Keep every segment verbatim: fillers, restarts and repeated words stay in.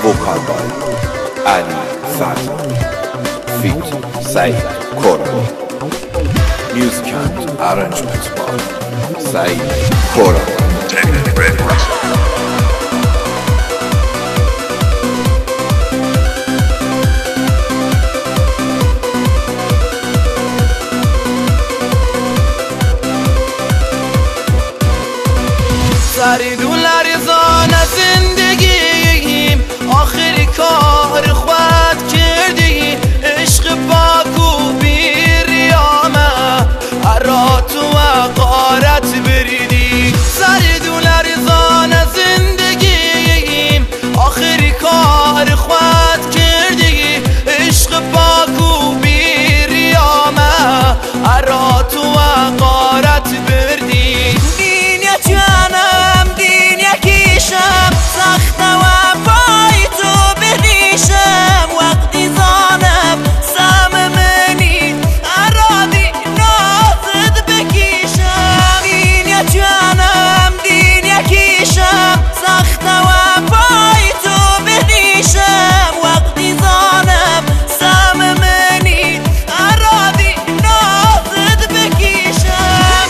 vocal by Ali Fazl, feat Saeed Kora, music and arrangement by Saeed Kora. سری دولار زان زندگیم آخری کار خود کردی عشق باکو بیریامه ارات و قارت بریدی سری دولار زان زندگیم آخری کار خود کردی عشق باکو بیریامه ارات و قارت بردی سخته و پای تو بریشم وقتی زانم سم منی ارادی نازد بکیشم دین یا جانم دین یکیشم سخته و پای تو بریشم وقتی زانم سم منی ارادی نازد بکیشم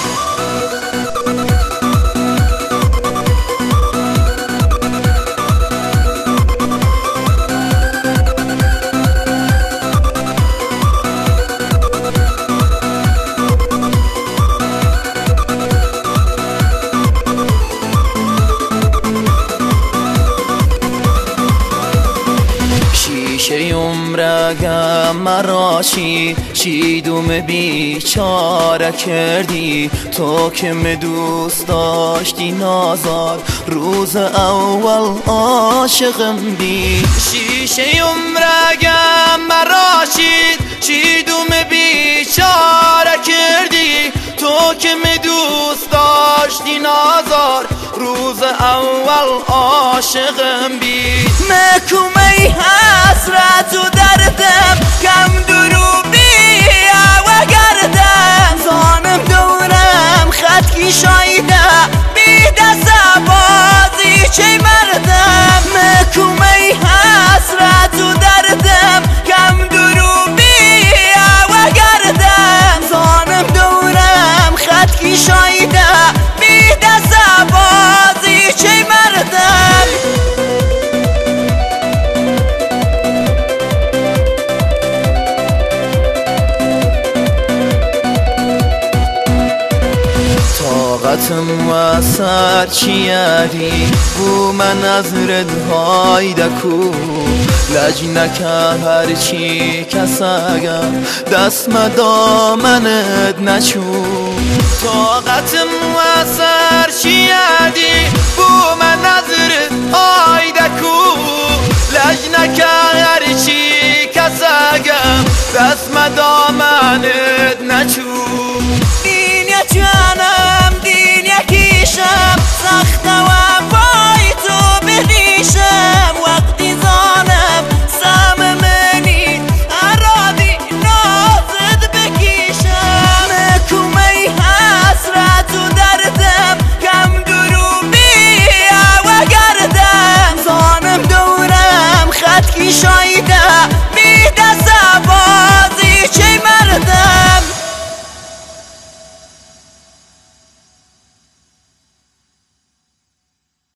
شیشه عمرگم مراشی چیدوم بیچاره کردی تو که می دوست داشتی نازار روز اول عاشقم بی شیشه عمرگم مراشی چیدوم بیچاره کردی تو که می دوست داشتی نازار روز اول عاشقم بی مکومی حسرت و دردم کم دروبی و گردم زانم دورم خط کی شایده بی دست بازی چه مردم مکومی حسرت و دردم کم دروبی و گردم زانم دورم خط کی شایده بی دست بازی چه مردم طاقتم و سر چیاری بو من از ردهای دکو لج نکه هرچی کسگم دست مدامنت نچو طاقتم و سر چیاری بو من از ردهای دکو لج نکه هرچی کسگم دست مدامنت نچو